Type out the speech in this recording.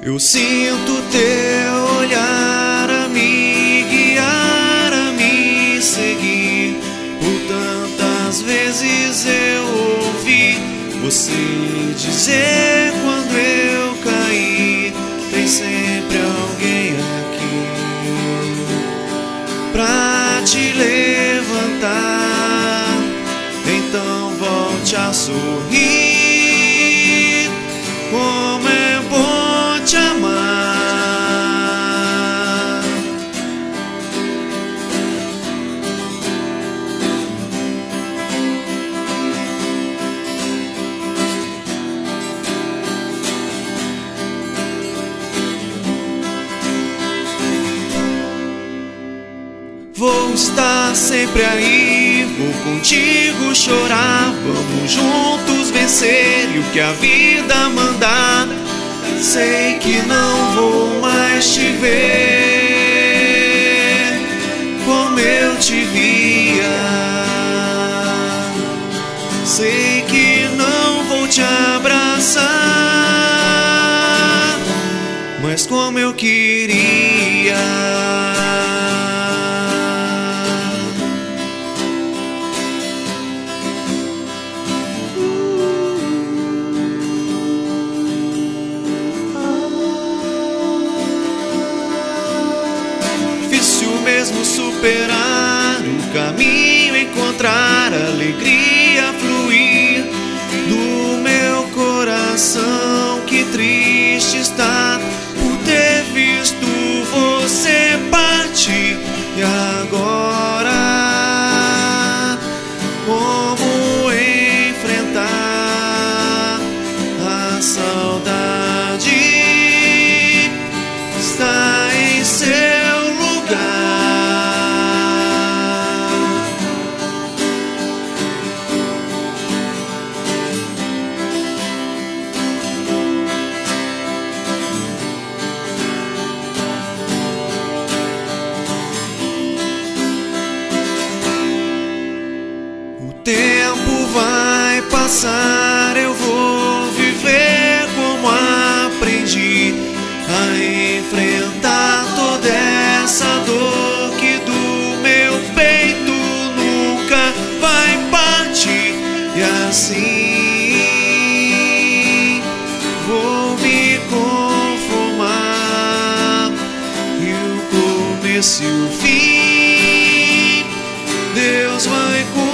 Eu sinto teu olhar a me guiar, a me seguir. Por tantas vezes eu ouvi você dizer quando eu caí: tem sempre alguém aqui pra te levantar. Então volte a sorrir, como é bom te amar. Vou estar sempre aí, vou contigo chorar, vamos juntos vencer e o que a vida mandar. Sei que não vou mais te ver como eu te via. Sei que não vou te abraçar, mas como eu queria. Mesmo superar o caminho, encontrar alegria fluir do meu coração que triste está por ter visto você partir. E agora como enfrentar a saudade? Está em seu lugar. O tempo vai passar, eu vou viver como aprendi a enfrentar toda essa dor que do meu peito nunca vai partir. E assim vou me conformar, e o começo e o fim Deus vai cuidar.